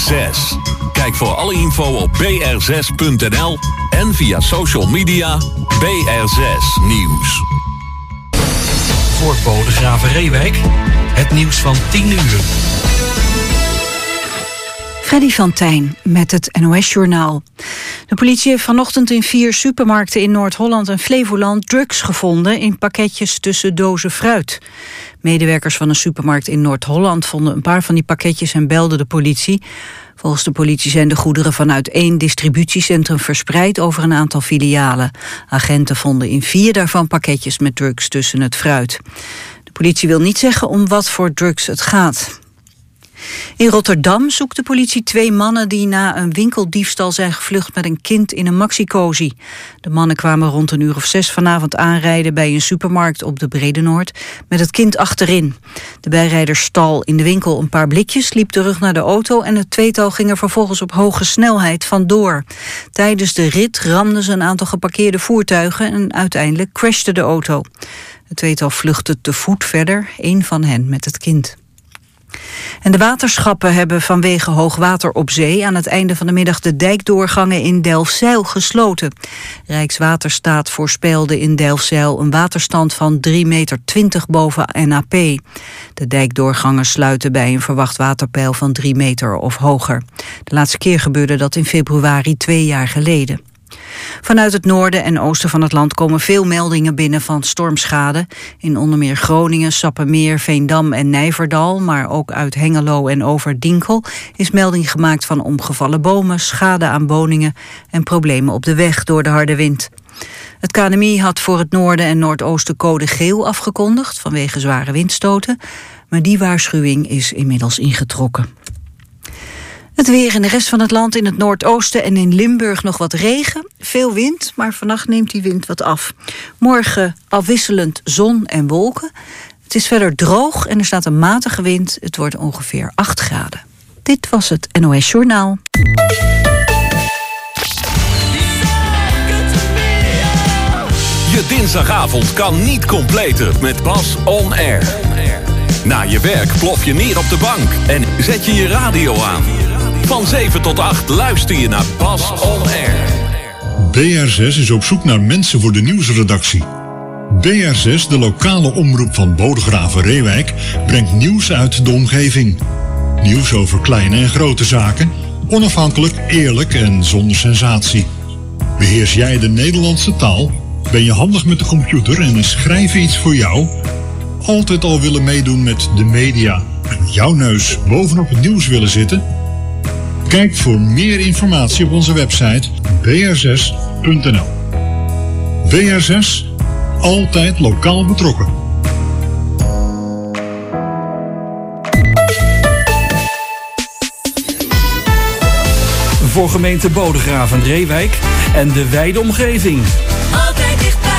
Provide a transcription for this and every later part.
BR6. Kijk voor alle info op br6.nl en via social media BR6 Nieuws. Voor Bodegraven Reewijk, het nieuws van 10 uur. Freddy van Tijn met het NOS-journaal. De politie heeft vanochtend in 4 supermarkten in Noord-Holland en Flevoland drugs gevonden in pakketjes tussen dozen fruit. Medewerkers van een supermarkt in Noord-Holland vonden een paar van die pakketjes en belden de politie. Volgens de politie zijn de goederen vanuit 1 distributiecentrum verspreid over een aantal filialen. Agenten vonden in 4 daarvan pakketjes met drugs tussen het fruit. De politie wil niet zeggen om wat voor drugs het gaat. In Rotterdam zoekt de politie 2 mannen die na een winkeldiefstal zijn gevlucht met een kind in een maxi-cozy. De mannen kwamen rond 6:00 vanavond aanrijden bij een supermarkt op de Brede-Noord met het kind achterin. De bijrijder stal in de winkel een paar blikjes, liep terug naar de auto en het tweetal ging er vervolgens op hoge snelheid vandoor. Tijdens de rit ramden ze een aantal geparkeerde voertuigen en uiteindelijk crashte de auto. Het tweetal vluchtte te voet verder, 1 van hen met het kind. En de waterschappen hebben vanwege hoogwater op zee aan het einde van de middag de dijkdoorgangen in Delfzijl gesloten. Rijkswaterstaat voorspelde in Delfzijl een waterstand van 3,20 meter boven NAP. De dijkdoorgangen sluiten bij een verwacht waterpeil van 3 meter of hoger. De laatste keer gebeurde dat in februari 2 jaar geleden. Vanuit het noorden en oosten van het land komen veel meldingen binnen van stormschade. In onder meer Groningen, Sappemeer, Veendam en Nijverdal, maar ook uit Hengelo en Overdinkel is melding gemaakt van omgevallen bomen, schade aan woningen en problemen op de weg door de harde wind. Het KNMI had voor het noorden en noordoosten code geel afgekondigd vanwege zware windstoten, maar die waarschuwing is inmiddels ingetrokken. Het weer in de rest van het land, in het noordoosten en in Limburg nog wat regen. Veel wind, maar vannacht neemt die wind wat af. Morgen afwisselend zon en wolken. Het is verder droog en er staat een matige wind. Het wordt ongeveer 8 graden. Dit was het NOS Journaal. Je dinsdagavond kan niet completer met Bas On Air. Na je werk plof je neer op de bank en zet je je radio aan. Van 7 tot 8 luister je naar Bas On Air. BR6 is op zoek naar mensen voor de nieuwsredactie. BR6, de lokale omroep van Bodegraven-Reewijk, brengt nieuws uit de omgeving. Nieuws over kleine en grote zaken, onafhankelijk, eerlijk en zonder sensatie. Beheers jij de Nederlandse taal? Ben je handig met de computer en is schrijven iets voor jou? Altijd al willen meedoen met de media en jouw neus bovenop het nieuws willen zitten? Kijk voor meer informatie op onze website br6.nl. BR6, altijd lokaal betrokken. Voor gemeente Bodegraven-Reewijk en de wijde omgeving. Altijd dichtbij.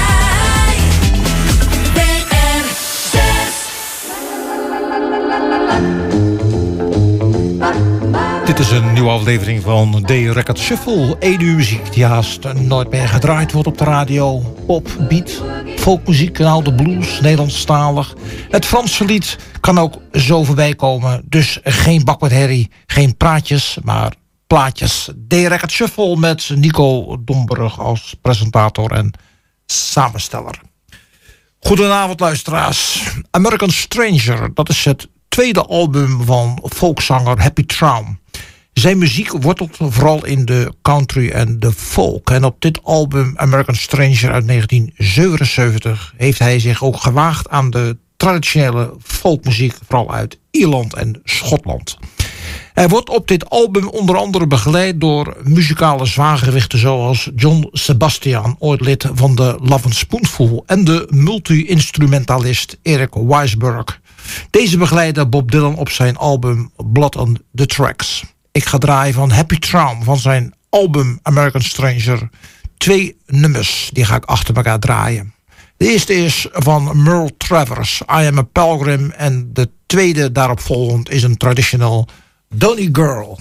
Dit is een nieuwe aflevering van The Record Shuffle. 1 uur muziek die haast nooit meer gedraaid wordt op de radio. Pop, beat, folkmuziek, oude blues, Nederlandstalig. Het Franse lied kan ook zo voorbij komen. Dus geen bak met herrie, geen praatjes, maar plaatjes. The Record Shuffle met Nico Domburg als presentator en samensteller. Goedenavond luisteraars. American Stranger, dat is het tweede album van folkzanger Happy Traum. Zijn muziek wortelt vooral in de country en de folk. En op dit album American Stranger uit 1977 heeft hij zich ook gewaagd aan de traditionele folkmuziek, vooral uit Ierland en Schotland. Hij wordt op dit album onder andere begeleid door muzikale zwaargewichten zoals John Sebastian, ooit lid van de Love & Spoonful, en de multi-instrumentalist Eric Weisberg. Deze begeleidde Bob Dylan op zijn album Blood on the Tracks. Ik ga draaien van Happy Traum van zijn album American Stranger 2 nummers. Die ga ik achter elkaar draaien. De eerste is van Merle Travers, I Am a Pilgrim. En de tweede daarop volgend is een traditional Donny Girl.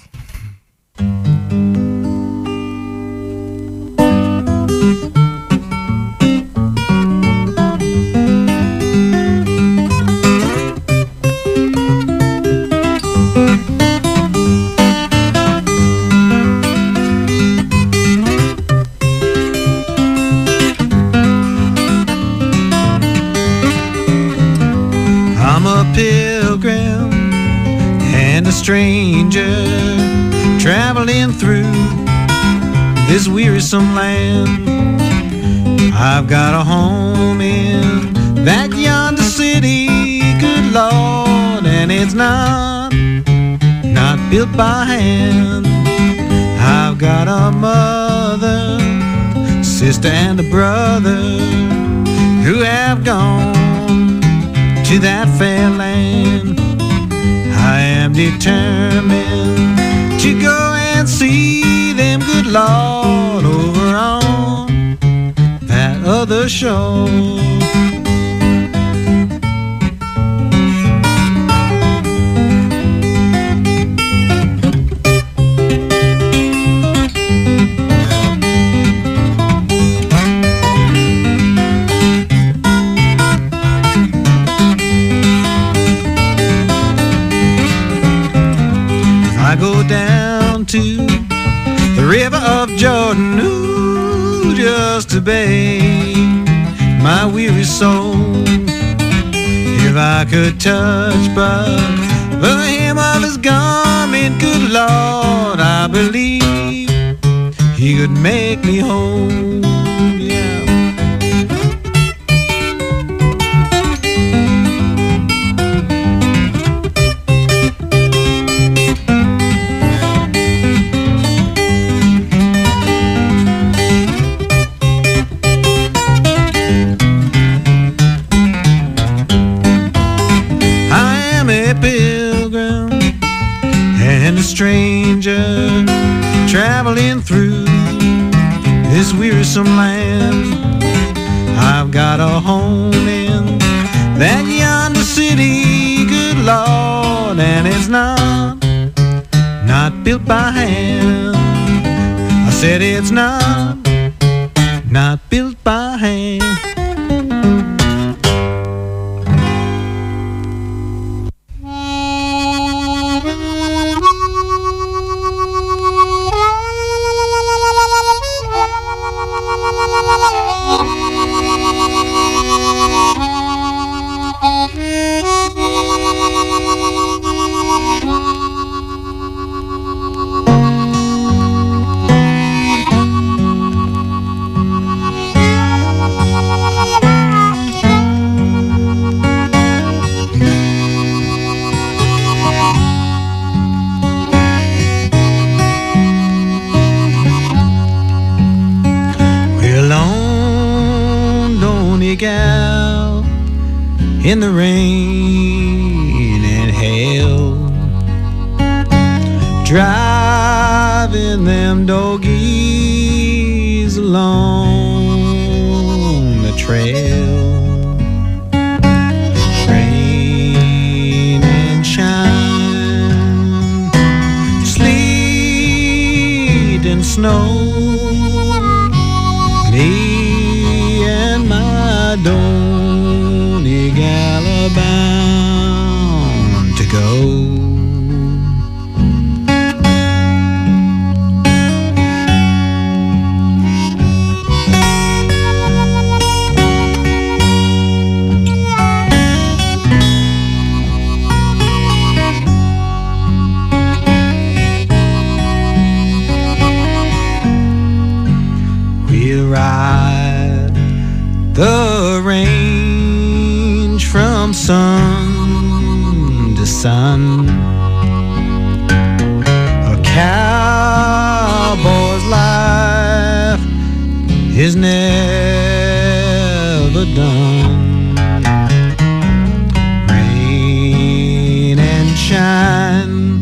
stranger traveling through this wearisome land. I've got a home in that yonder city, good Lord, and it's not built by hand. I've got a mother, sister, and a brother who have gone to that fair land. I am determined to go and see them, good Lord, over on that other shore. I go down to the river of Jordan, ooh, just to bathe my weary soul. If I could touch but the hem of his garment, good Lord, I believe he could make me whole. Yeah. Stranger traveling through this wearisome land. I've got a home in that yonder city, good Lord, and it's not built by hand. I said it's not built by hand. Gal in the rain and hail, driving them doggies along the trail. Rain and shine, sleet and snow, me and my Donny gal are bound to go. We'll ride the range from sun to sun. A cowboy's life is never done. Rain and shine,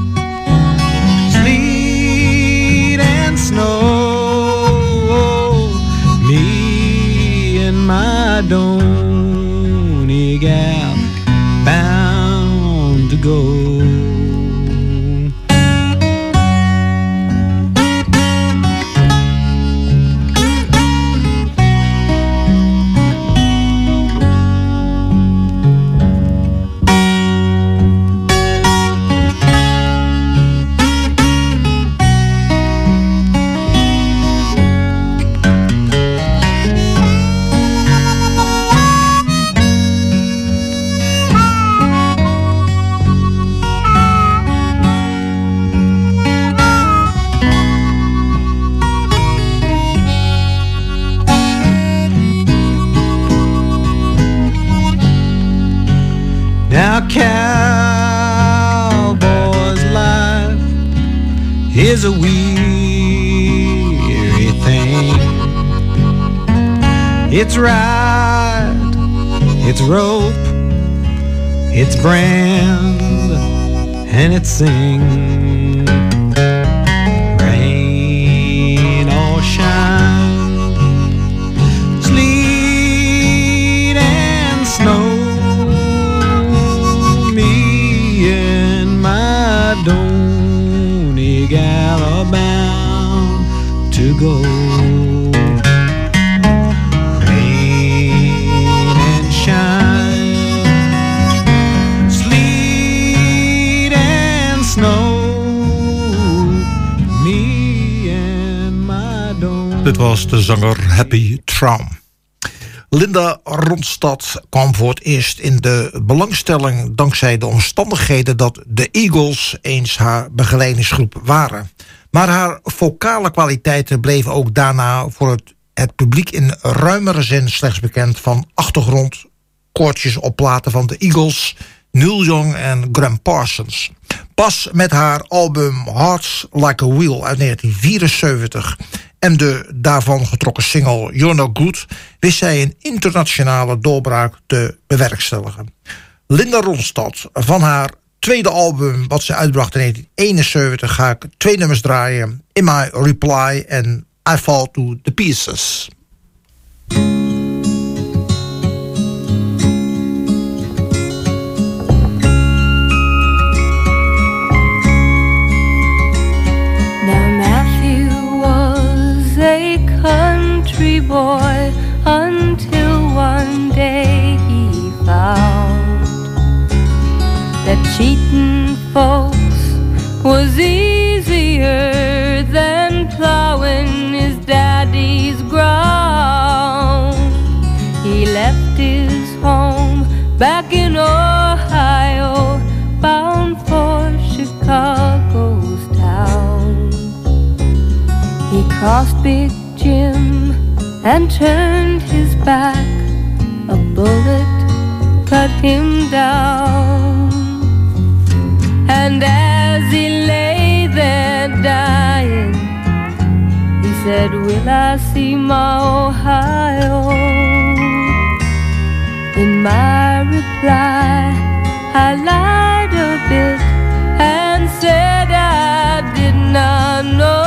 sleet and snow, my Donny gal bound to go. is a weary thing. It's ride, it's rope, it's brand, and it's sing. Rain or shine, sleet and snow, me and my Donny gal are bound to go. Rain and shine, sleet and snow, me and my Donny. Dit was de zanger Happy Traum. Linda Ronstadt kwam voor het eerst in de belangstelling dankzij de omstandigheden dat de Eagles eens haar begeleidingsgroep waren. Maar haar vocale kwaliteiten bleven ook daarna voor het publiek in ruimere zin slechts bekend van achtergrondkoortjes op platen van de Eagles, Neil Young en Gram Parsons. Pas met haar album Hearts Like a Wheel uit 1974 en de daarvan getrokken single You're No Good wist zij een internationale doorbraak te bewerkstelligen. Linda Ronstadt, van haar tweede album wat ze uitbracht in 1971 ga ik 2 nummers draaien: In My Reply en I Fall to the Pieces. Country boy until one day he found that cheating folks was easier than plowing his daddy's ground. He left his home back in Ohio, bound for Chicago's town. He crossed Big Jim and turned his back. A bullet cut him down. And as he lay there dying, he said, will I see my Ohio? In my reply, I lied a bit and said I did not know.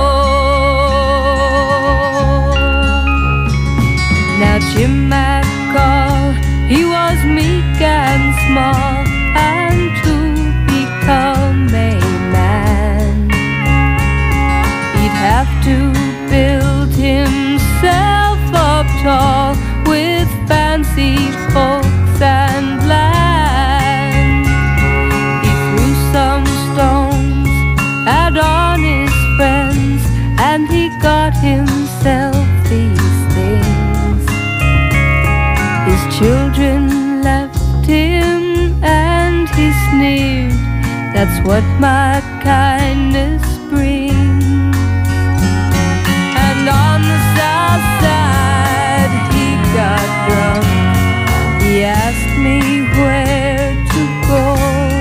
Now Jim McCall, he was meek and small, and to become a man, he'd have to build himself up tall with fancy folks and land. He threw some stones at honest friends, and he got himself these things. His children left him and he sneered, that's what my kindness brings. And on the south side he got drunk. He asked me where to go.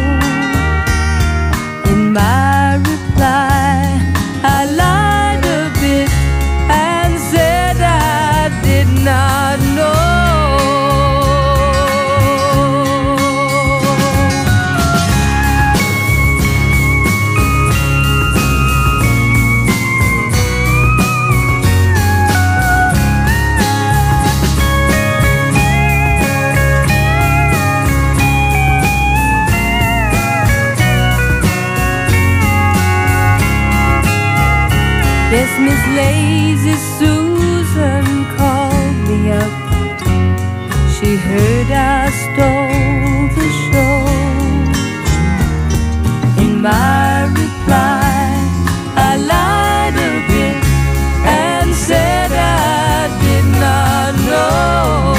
In my reply, I lied a bit and said I did not know. Yes, Miss Lazy Susan called me up. She heard I stole the show. In my reply, I lied a bit and said I did not know.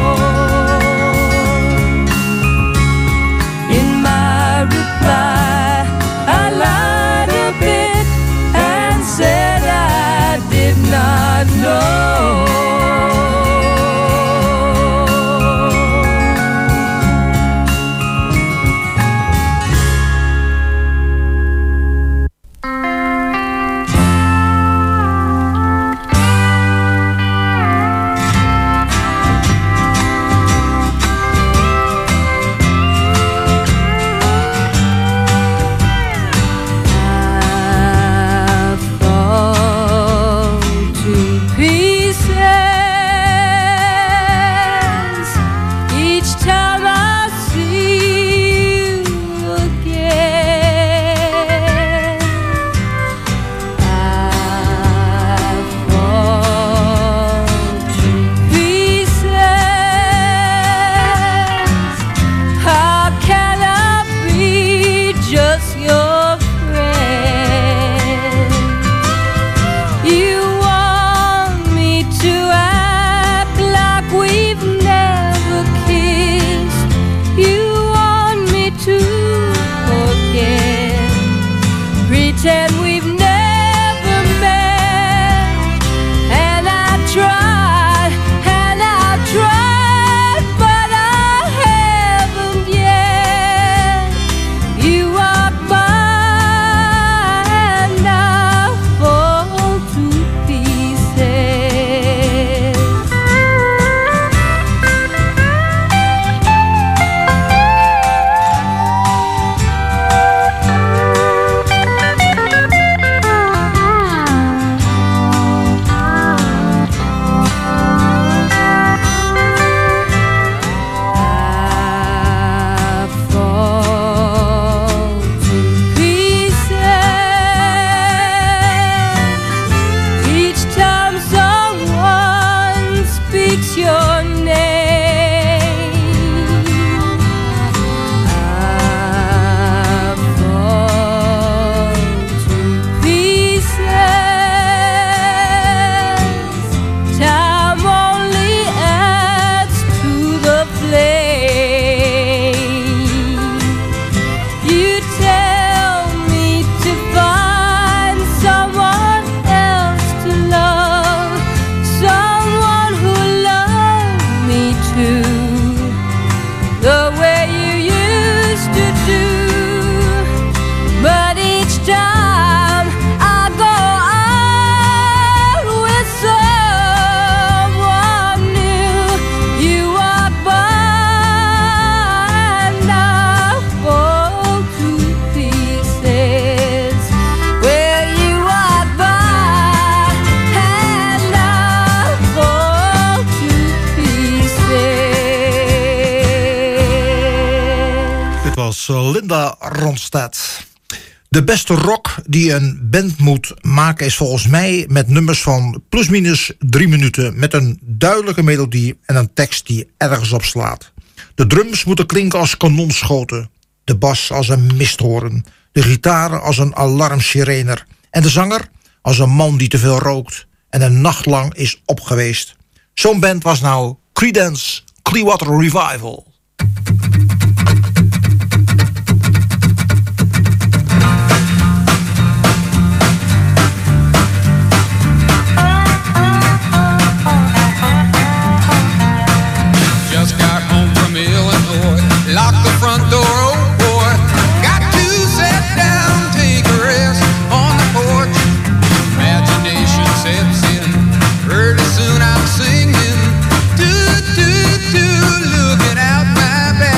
In my reply, I lied a bit and said I did not know. pretend we've never met. And I tried, but I haven't yet. You walk by and I fall to pieces. Your name, I fall to pieces. Time only adds to the flame. You tell me to find someone else to love, someone who loves me too, the way you used to do. But each time I go out with someone new, you walk by and I fall to pieces. Well, you walk by and I fall to pieces. Dit was Linda Ronstadt. De beste rock die een band moet maken is volgens mij met nummers van plusminus 3 minuten... met een duidelijke melodie en een tekst die ergens op slaat. De drums moeten klinken als kanonschoten. De bas als een misthoorn. De gitaren als een alarmsirener. En de zanger als een man die te veel rookt en een nacht lang is op geweest. Zo'n band was nou Creedence Clearwater Revival. Just got home from Illinois, locked the front door, oh boy. Got to sit down, take a rest on the porch. Imagination sets in, pretty soon I'm singing. Do, do, do, looking out my back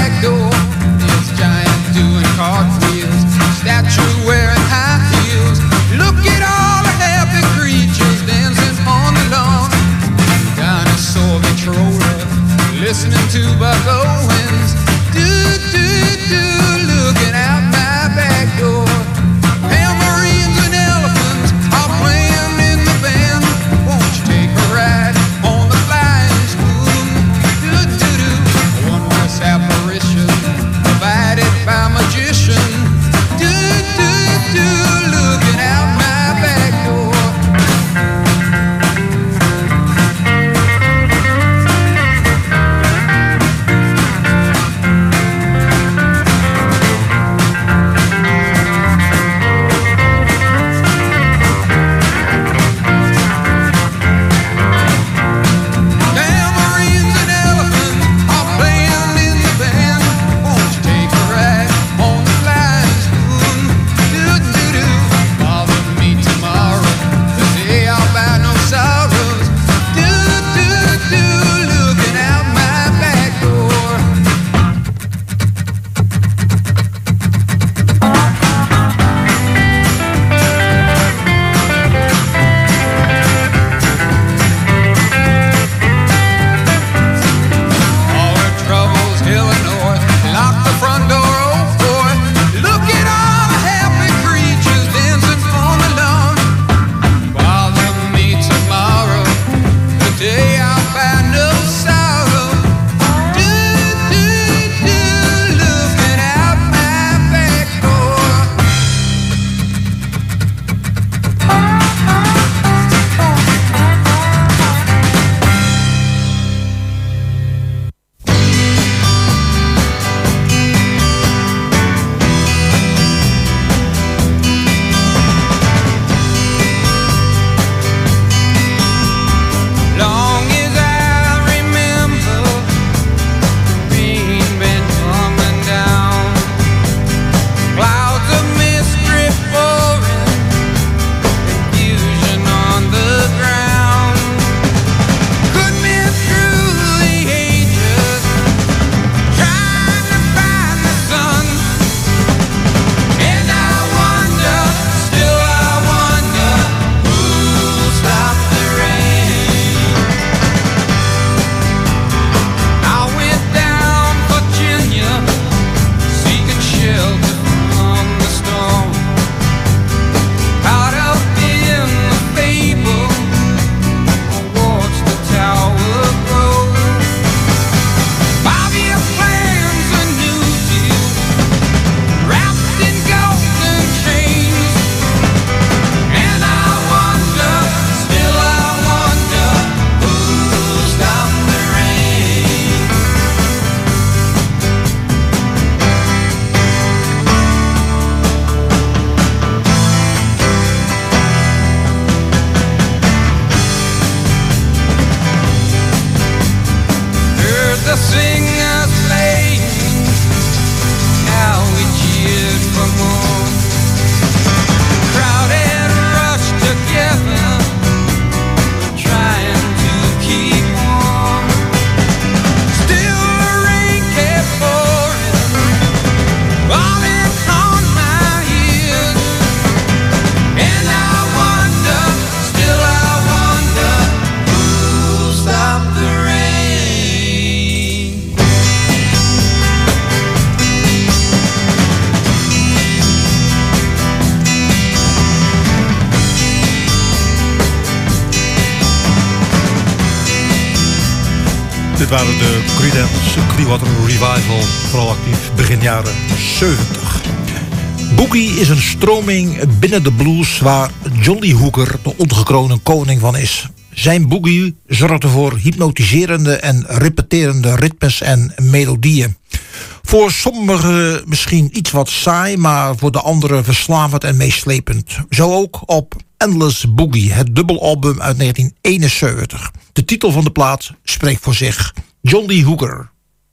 Dit waren de Creedence Clearwater Revival, vooral actief begin jaren 70. Boogie is een stroming binnen de blues waar John Lee Hooker de ongekroonde koning van is. Zijn boogie zorgde voor hypnotiserende en repeterende ritmes en melodieën. Voor sommigen misschien iets wat saai, maar voor de anderen verslavend en meeslepend. Zo ook op Endless Boogie, het dubbelalbum uit 1971. De titel van de plaat spreekt voor zich. John Lee Hooker.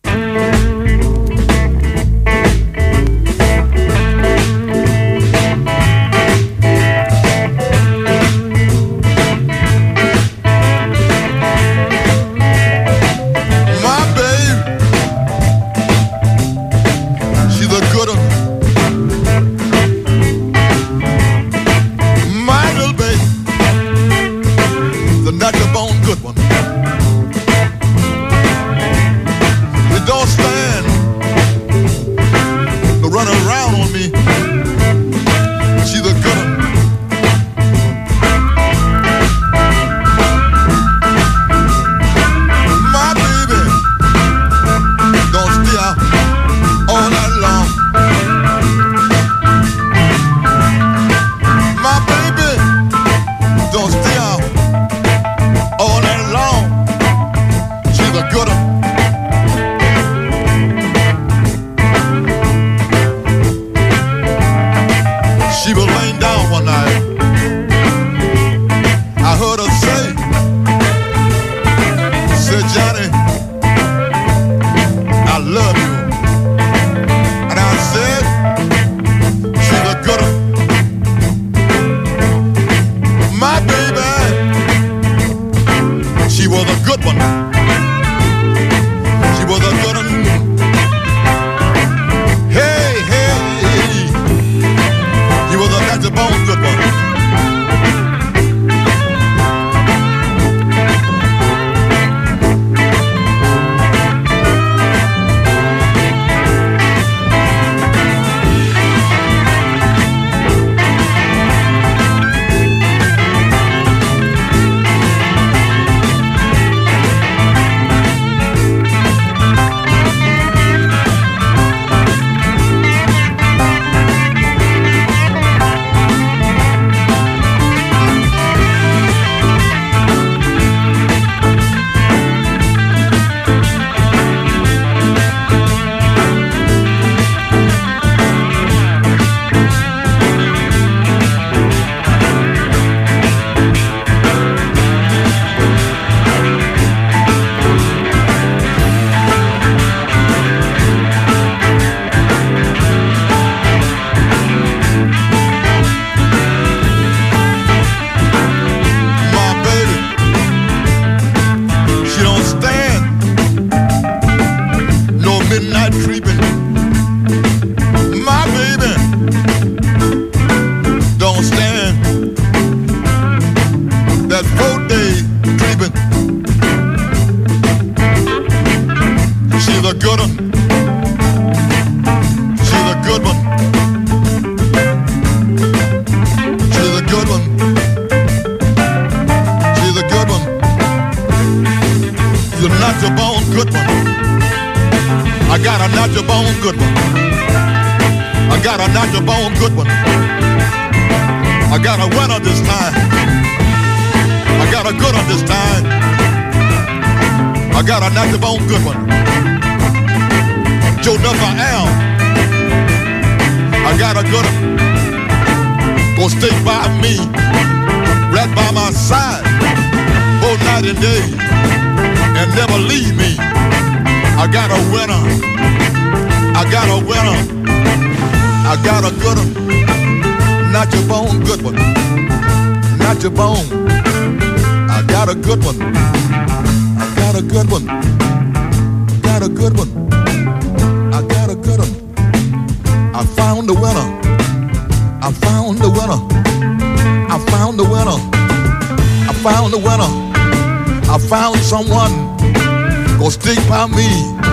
Someone gonna stick by me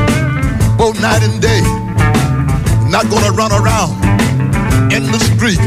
both night and day. Not gonna run around in the street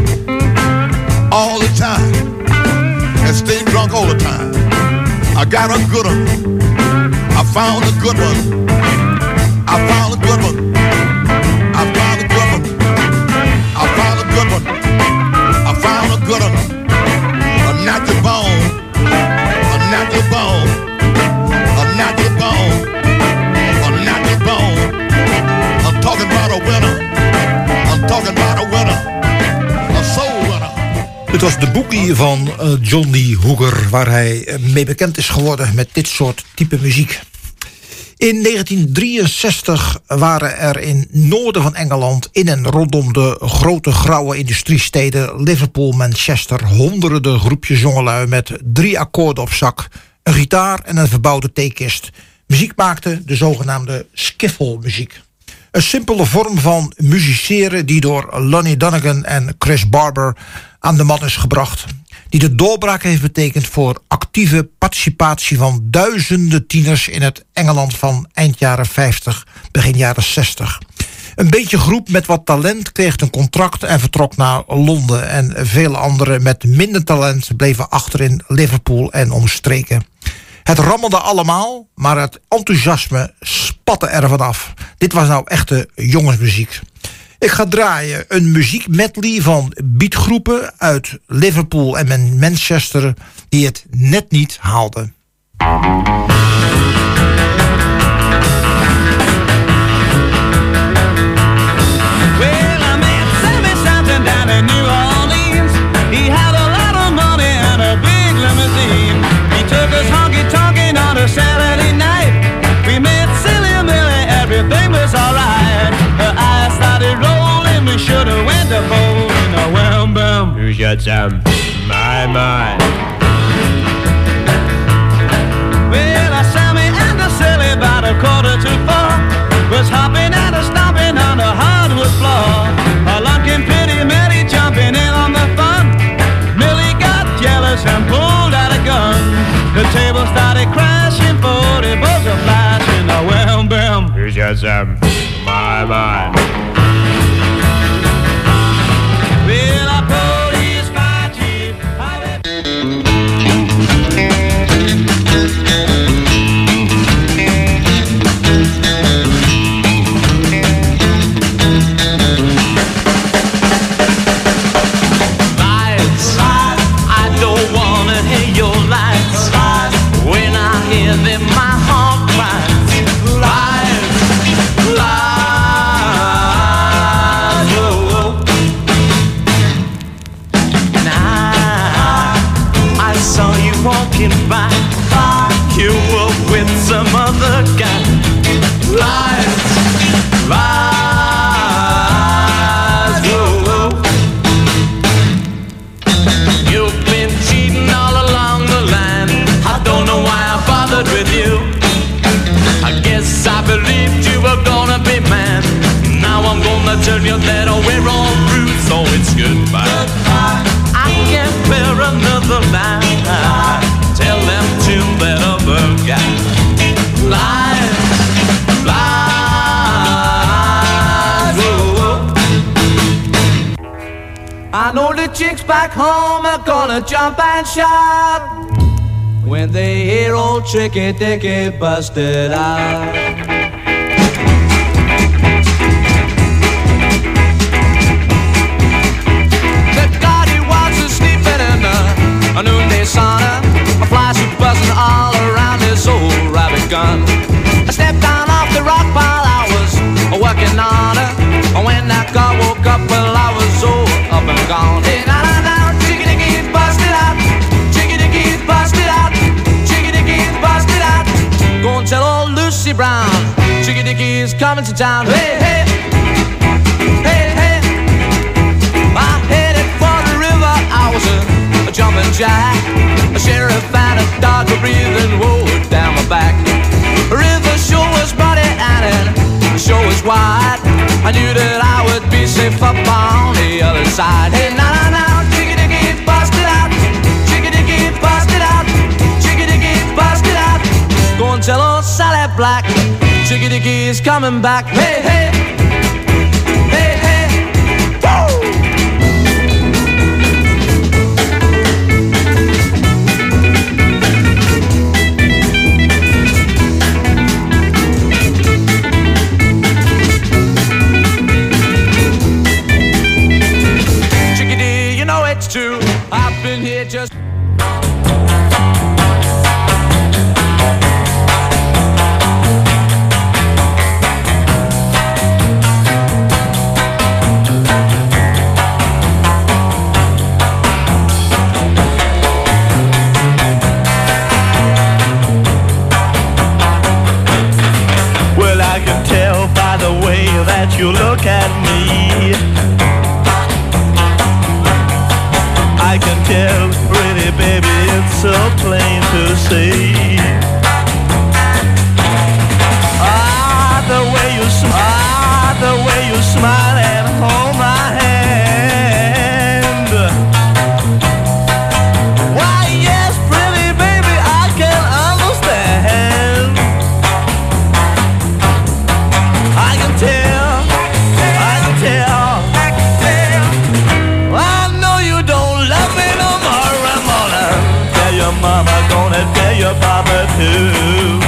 all the time and stay drunk all the time. I got a good one. I found a good one. I found a good one. I found a good one. I found a good one. I found a good one. A natural bone. A natural bone. A natural bone. A natural bone. I'm talking about a winner. I'm talking about a winner. A soul winner. Het was de boekie van John Lee Hooker, waar hij mee bekend is geworden met dit soort type muziek. In 1963 waren er in het noorden van Engeland, in en rondom de grote grauwe industriesteden Liverpool, Manchester, honderden groepjes jongelui met 3 akkoorden op zak, een gitaar en een verbouwde theekist. Muziek maakten, de zogenaamde skiffle-muziek. Een simpele vorm van musiceren die door Lonnie Donegan en Chris Barber aan de man is gebracht. Die de doorbraak heeft betekend voor actieve participatie van duizenden tieners in het Engeland van eind jaren 50, begin jaren 60. Een beetje groep met wat talent kreeg een contract en vertrok naar Londen. En vele anderen met minder talent bleven achter in Liverpool en omstreken. Het rammelde allemaal, maar het enthousiasme spatte er vanaf. Dit was nou echte jongensmuziek. Ik ga draaien een muziekmedley van beatgroepen uit Liverpool en Manchester die het net niet haalden. Well, I met Sammy Southin down in New Orleans. He had a lot of money and a big limousine. He took us honky-tonkin' on a Saturday night. We met Silly Millie, everything was alright. Her eyes started rolling, we should've went to bowling. Oh, well, bam, who's got some? My. Well, I Sammy and the Silly about 3:45 was hopping and a stomping on the hardwood floor. A lunkin' pity Millie jumping in on the fun. Millie got jealous and pulled out a gun. The table started crashing, 40 bullets were flashing. Oh, well, bam, who's got some? My. Well, I police my chief. Lights, I don't wanna hear your lights. When I hear them, my heart cries. Lights, oh. Now I saw you walking by. You were with some other guy. Lights, oh. You've been cheating all along the line. I don't know why I bothered with you. I guess I believed you were gonna be mine. Now I'm gonna turn your that we're all through, so it's goodbye. I can't bear another line. Tell them to that other guy. Lies, oh. I know the chicks back home are gonna jump and shout when they hear old Tricky Dicky busted out. The guardy was sleeping in a noonday sauna. My flies were buzzing all around his old rabbit gun. I stepped down off the rock pile, I was working on her. When that car woke up, well, I was all up and gone. Hey, now, chicky-dicky's busted out. Chicky-dicky's busted out. Chicky-dicky's busted out. Go and tell old Lucy Brown. Chicky-dicky's coming to town. Hey, hey. Hey, hey. I headed for the river. I was a jumping jack. A sheriff and a dog were breathing wood down my back. The river shore was muddy and the shore was wide. I knew that I would be safe up on the other side. Hey, now, chicky-dicky busted out. Chicky-dicky busted out. Chicky-dicky busted out. Go and tell old Sally Black. Chicky-dicky's coming back. Hey, hey. Hey, hey. Woo! I've been here just... That you look at me, I can tell, pretty baby, it's so plain to see. The way you smile and hold my hand. Why, yes, pretty baby, I can understand. I can tell. Mama gonna tell your papa too.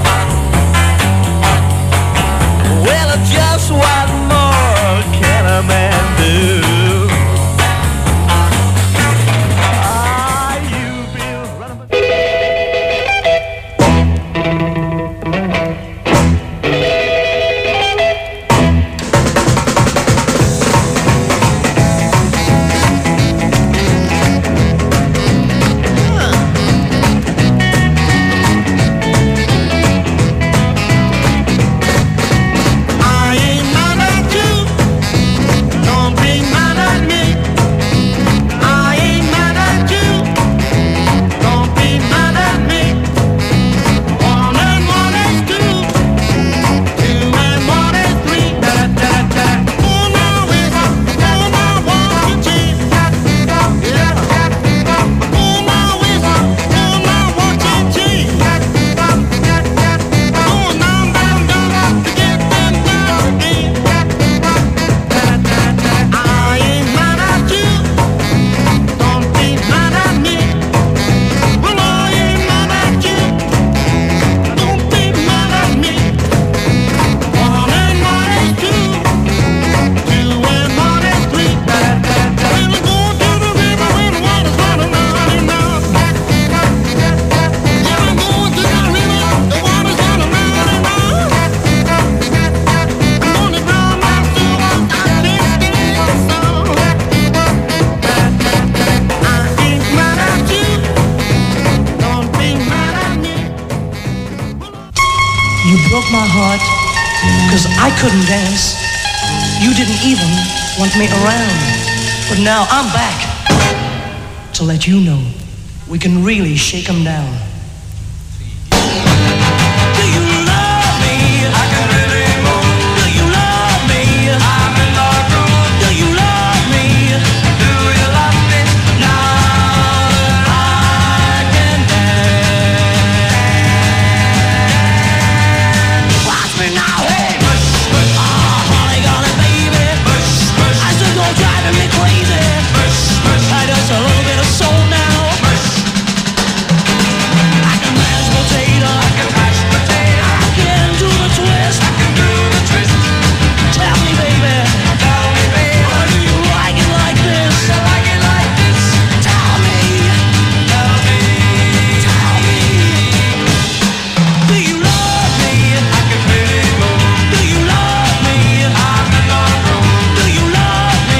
Well, just what more can a man do? You've been running. I couldn't dance. You didn't even want me around. But now I'm back to let you know we can really shake 'em down. Do you love me? I can really move. Do you love me? I'm in the groove. Do you love me? Do you love me? Now I can dance. Watch me now, hey! Driving me crazy. I just a little bit of soul now. I can mash potato. I can mash potato. I can do the twist. I can do the twist. Tell me, baby. Tell me, baby. Or do you like it like this? I like it like this. Tell me. Tell me. Tell me. Do you love me? I can really move. Do you love me? I'm in the room. Do you love me?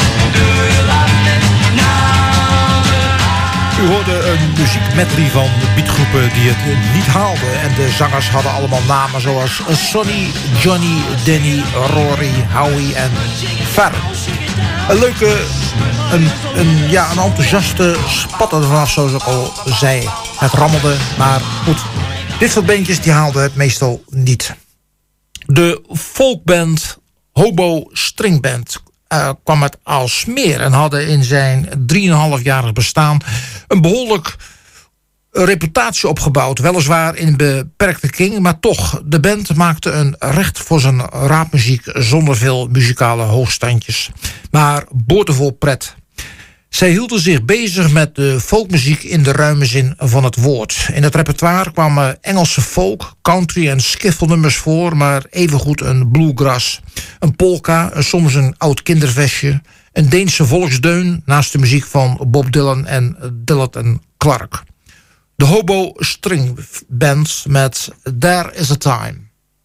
U hoorde een muziekmedley van beatgroepen die het niet haalden. En de zangers hadden allemaal namen zoals Sonny, Johnny, Danny, Rory, Howie en Farrell. Een leuke, een enthousiaste spat er vanaf, zoals ik al zei. Het rammelde, maar goed. Dit soort bandjes die haalden het meestal niet. De folkband Hobo Stringband kwam uit Aalsmeer en hadden in zijn 3,5-jarig bestaan een behoorlijk reputatie opgebouwd. Weliswaar in beperkte kring, maar toch. De band maakte een recht voor zijn raapmuziek zonder veel muzikale hoogstandjes. Maar boordevol pret. Zij hielden zich bezig met de folkmuziek in de ruime zin van het woord. In het repertoire kwamen Engelse folk, country en skiffelnummers voor, maar evengoed een bluegrass, een polka, soms een oud kindervestje, Een Deense volksdeun naast de muziek van Bob Dylan en Dillard Clark. De Hobo String Band met There Is a Time.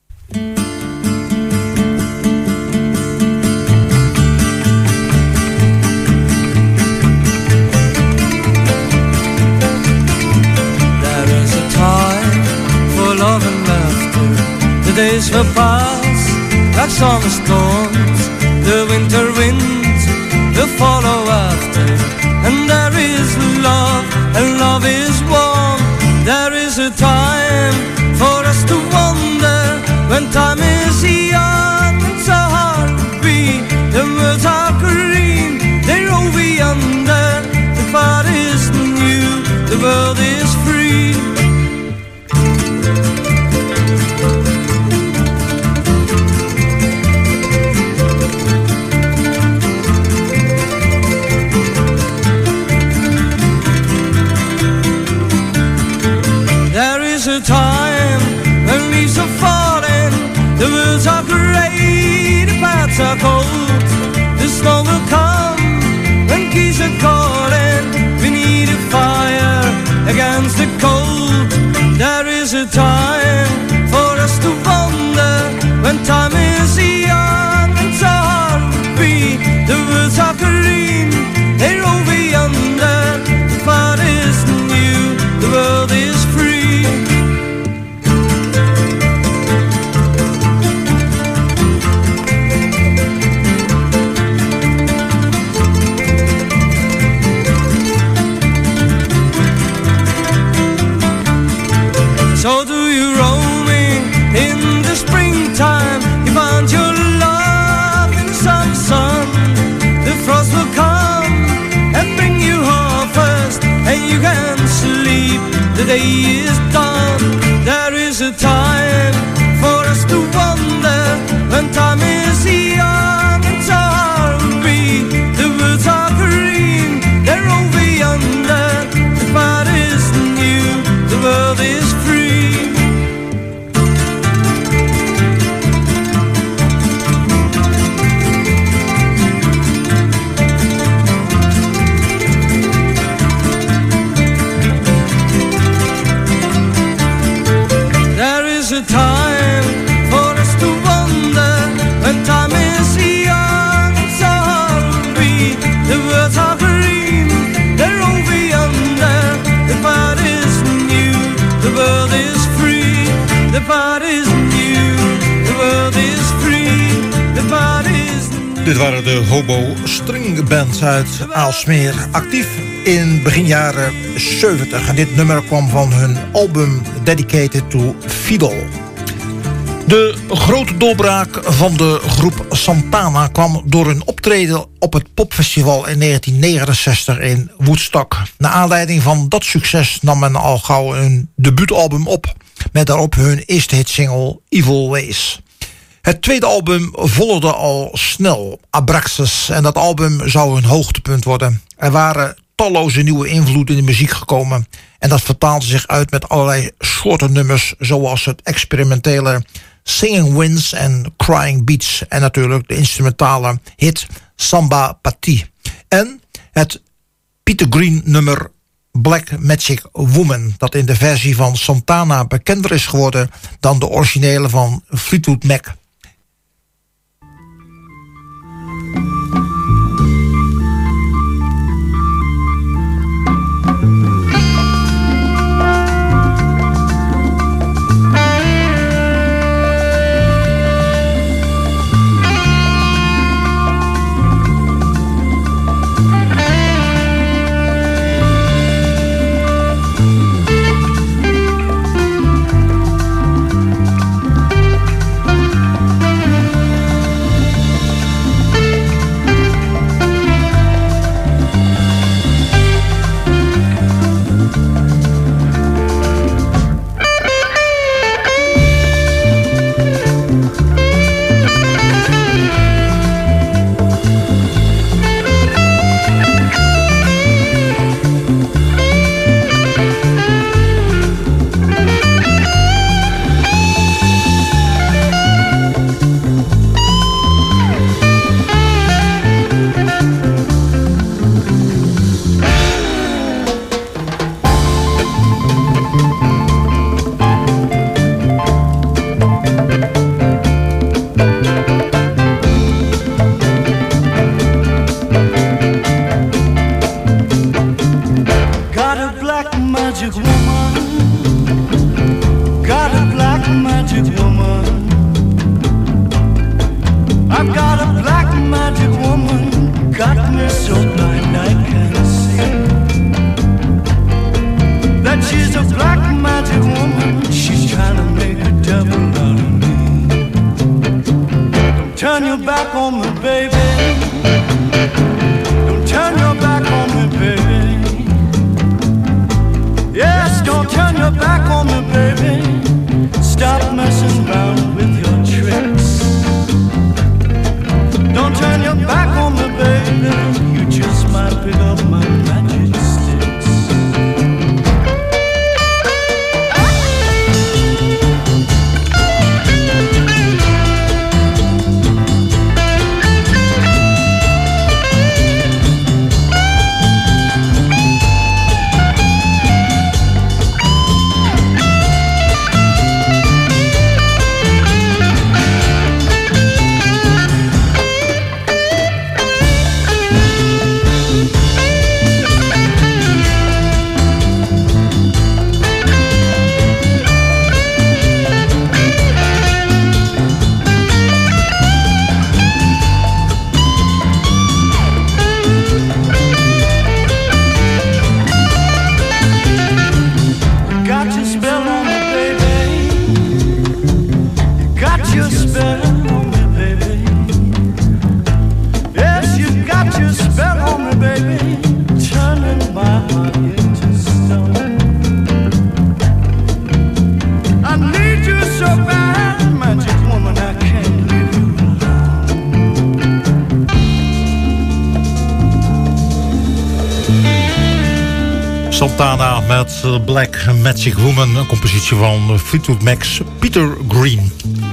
There is a time for love and laughter. The days will pass like summer storms. The winter winds will follow after. And there is love, and love is warm. There is a time for us to wonder, when time is young and so hard to be. The worlds are green, they roll beyonder. The path is new, the world is free. A time when leaves are falling, the woods are grey, the paths are cold. The snow will come when geese are calling. We need a fire against the cold. There is a time for us to wonder, when time is young and so hard to be. The woods are green, they roll beyonder. The path is new, the world is free. So do you roaming in the springtime? You find your love in some sun. The frost will come and bring you harvest, and you can sleep, the day is done. There is a time for us to wonder, when time is young and so hard to be. The woods are green, they're all beyonder. The path is new, the world is free. A time for us to wonder, when time is young and so hard to be. The words are green, they're all beyonder. The path is new, the world is free. The path is new, the world is free. The path is new. Dit waren de Hobo String Band uit Aalsmeer, actief in begin jaren 70. En dit nummer kwam van hun album Dedicated to Fidel. De grote doorbraak van de groep Santana kwam door hun optreden op het popfestival in 1969 in Woodstock. Naar aanleiding van dat succes nam men al gauw een debuutalbum op, met daarop hun eerste hitsingle Evil Ways. Het tweede album volgde al snel, Abraxas, en dat album zou een hoogtepunt worden. Er waren talloze nieuwe invloeden in de muziek gekomen, en dat vertaalde zich uit met allerlei soorten nummers, zoals het experimentele Singing Winds en Crying Beats, en natuurlijk de instrumentale hit Samba Pati. En het Peter Green nummer Black Magic Woman, dat in de versie van Santana bekender is geworden dan de originele van Fleetwood Mac. magic woman, got a black magic woman. I've got a black magic woman, got me so blind I can't see that she's a black magic woman. She's trying to make a devil out of me. Don't turn your back on me, baby. Don't turn your back on me, baby. Yes, don't turn your back on me, baby. Stop messing around with your tricks. Don't turn your back on me, baby. You just might pick up my magic sticks. Santana met Black Magic Woman, een compositie van Fleetwood Mac's Peter Green.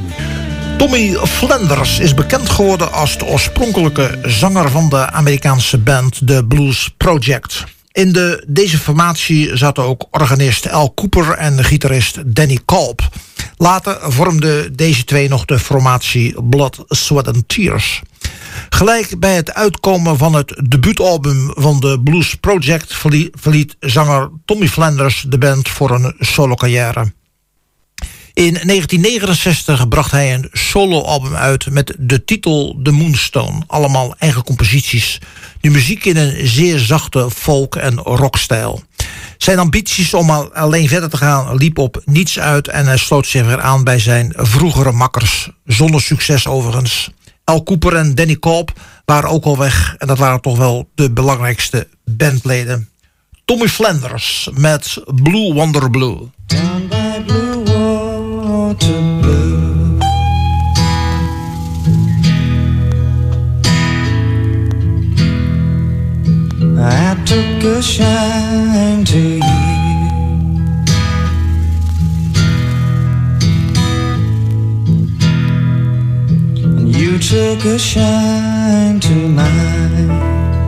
Tommy Flanders is bekend geworden als de oorspronkelijke zanger van de Amerikaanse band The Blues Project. In deze formatie zaten ook organist Al Cooper en gitarist Danny Culp. Later vormden deze twee nog de formatie Blood, Sweat and Tears. Gelijk bij het uitkomen van het debuutalbum van de Blues Project verliet zanger Tommy Flanders de band voor een solo-carrière. In 1969 bracht hij een soloalbum uit met de titel The Moonstone. Allemaal eigen composities. De muziek in een zeer zachte folk- en rockstijl. Zijn ambities om alleen verder te gaan liep op niets uit en hij sloot zich weer aan bij zijn vroegere makkers. Zonder succes overigens. Al Cooper en Danny Culp waren ook al weg en dat waren toch wel de belangrijkste bandleden. Tommy Flanders met Blue Wonder Blue. Down by Blue Water Blue, I took a shine to you. You took a shine to mine.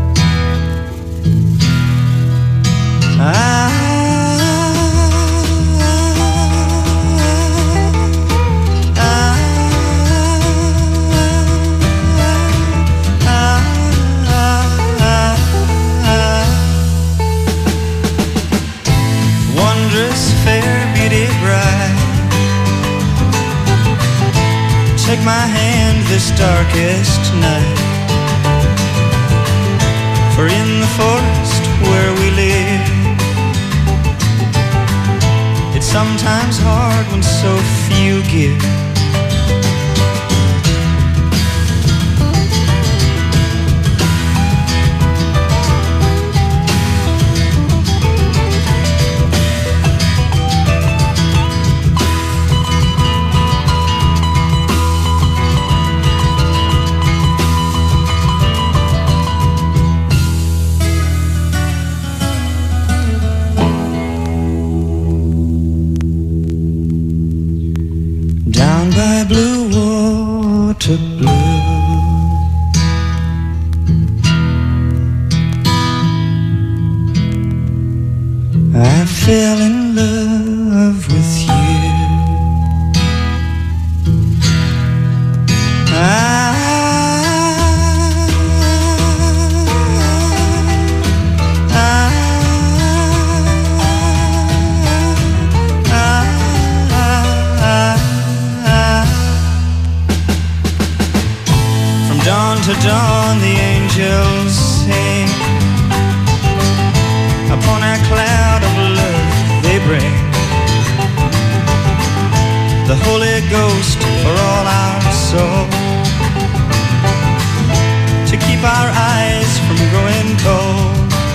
Wondrous fair beauty bright, take my hand this darkest night. For in the forest where we live, it's sometimes hard when so few give. Down by Blue Water Blue, I fell in love with you. dawn the angels sing. Upon a cloud of love they bring the Holy Ghost for all our soul, to keep our eyes from growing cold.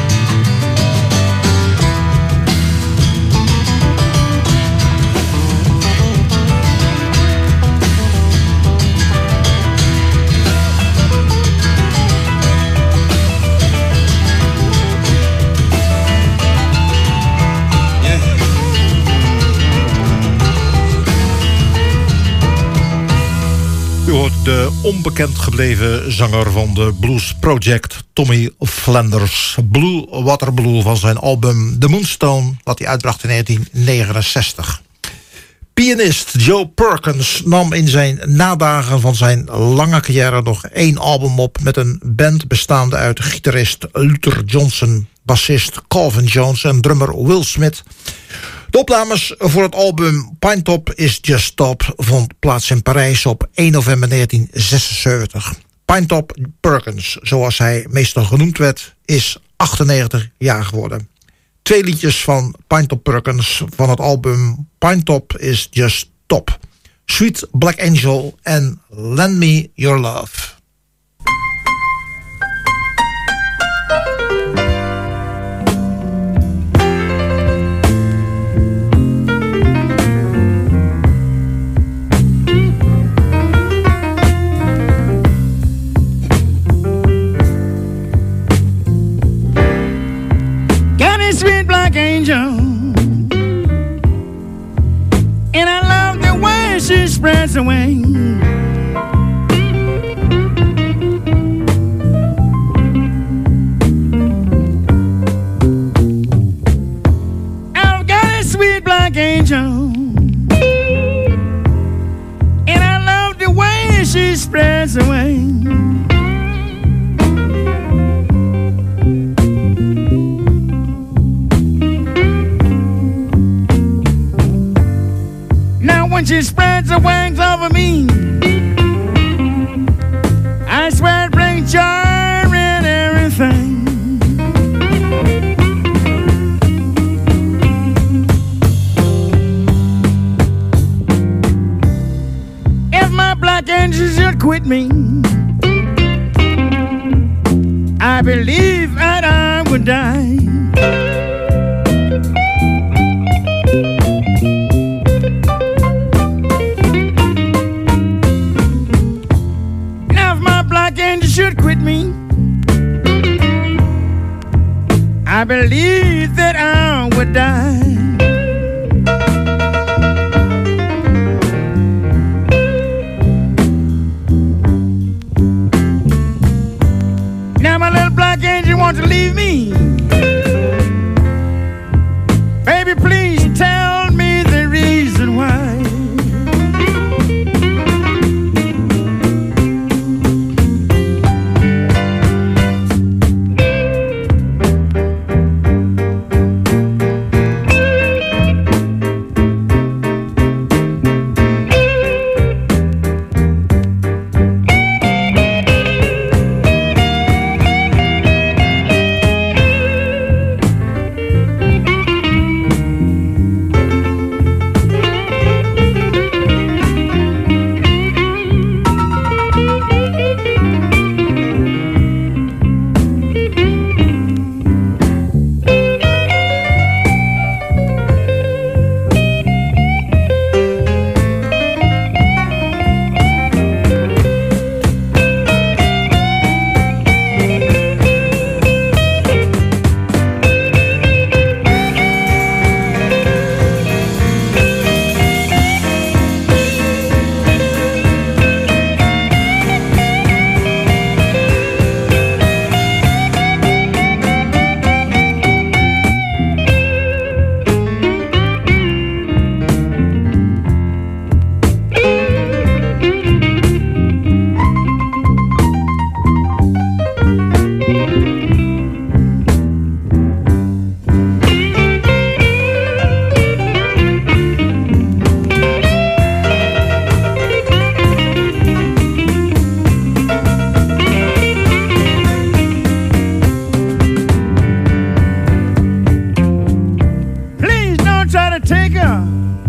U hoort de onbekend gebleven zanger van de Blues Project, Tommy Flanders. Blue Water Blue van zijn album The Moonstone, dat hij uitbracht in 1969. Pianist Joe Perkins nam in zijn nadagen van zijn lange carrière nog 1 album op met een band bestaande uit gitarist Luther Johnson, bassist Calvin Jones en drummer Will Smith. De opnames voor het album Pinetop is Just Stop vond plaats in Parijs op 1 november 1976. Pinetop Perkins, zoals hij meestal genoemd werd, is 98 jaar geworden. 2 liedjes van Pinetop Perkins van het album Pinetop is Just Stop: Sweet Black Angel en Lend Me Your Love. Sweet black angel, and I love the way she spreads her wings. I've got a sweet black angel, and I love the way she spreads her wings. When she spreads her wings over me, I swear it brings joy in everything. If my black angel should quit me, I believe that I would die. Should quit me, I believe that I would die. Now my little black angel wants to leave me. Baby, please tell me the reason why.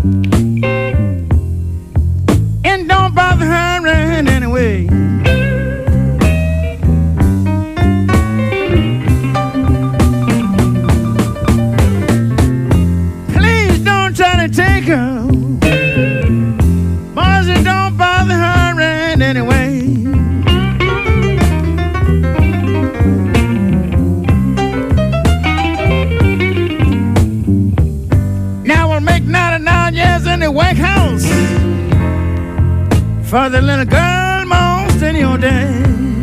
And don't bother her in any way. Please don't try to take her. Boys, it don't bother her in any way. Now we'll make 99 years in the White House for the little girl most in your day.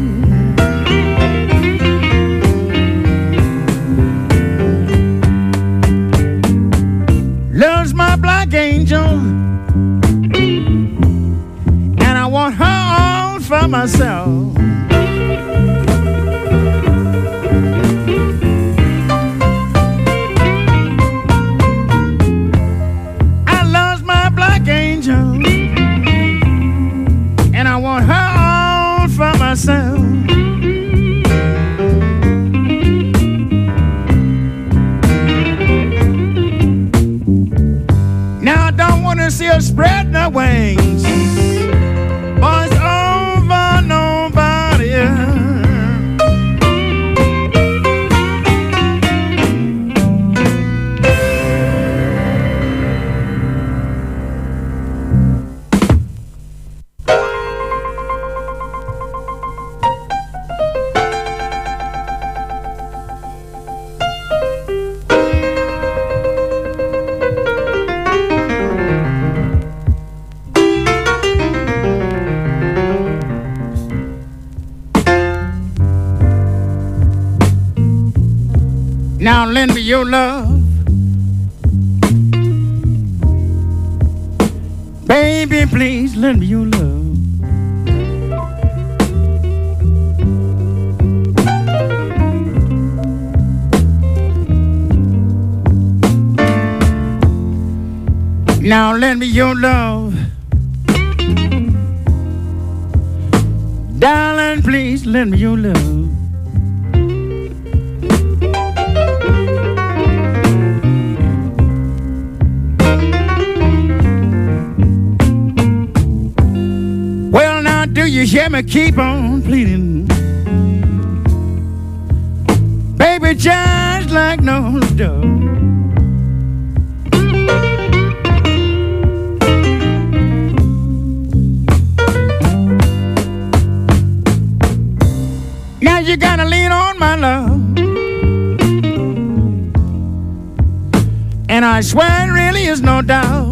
Loves my black angel, and I want her all for myself. I love my black angel, and I want her all for myself. Now I don't want to see her spread her wings, boys, over nobody else. Now lend me your love, baby, please lend me your love. Now lend me your love, darling, please lend me your love. Do you hear me keep on pleading? Baby, just like no dove. Now you gotta lean on my love, and I swear it really is no doubt.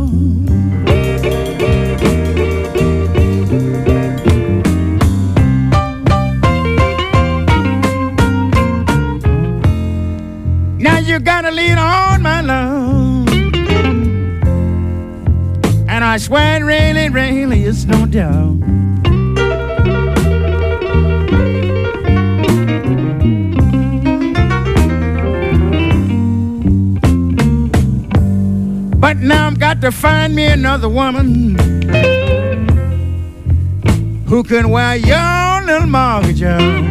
You gotta lean on my love, and I swear it really, really is no doubt. But now I've got to find me another woman who can wear your little mortgage out.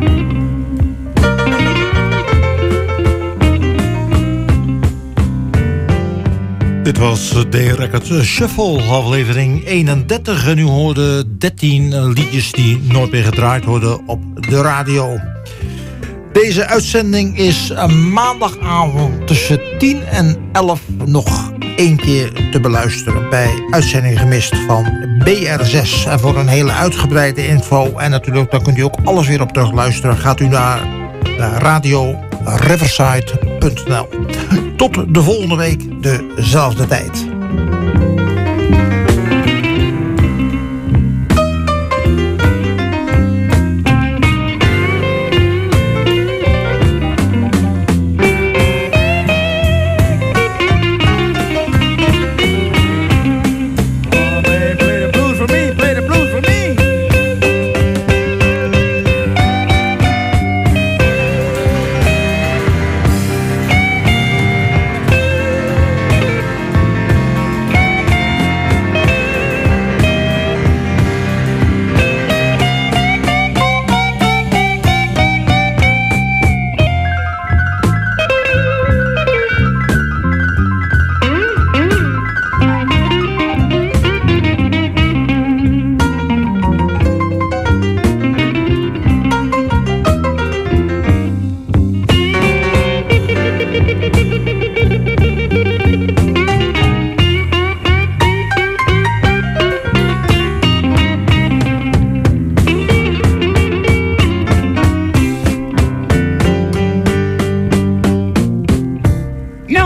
Dit was de Record Shuffle, aflevering 31. En u hoorde 13 liedjes die nooit meer gedraaid worden op de radio. Deze uitzending is maandagavond tussen 10 en 11 nog 1 keer te beluisteren bij Uitzending Gemist van BR6. En voor een hele uitgebreide info en natuurlijk dan kunt u ook alles weer op terugluisteren. Gaat u naar radioriverside.nl. Tot de volgende week, dezelfde tijd.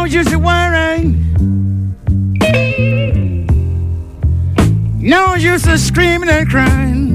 use of worrying. No use of screaming and crying.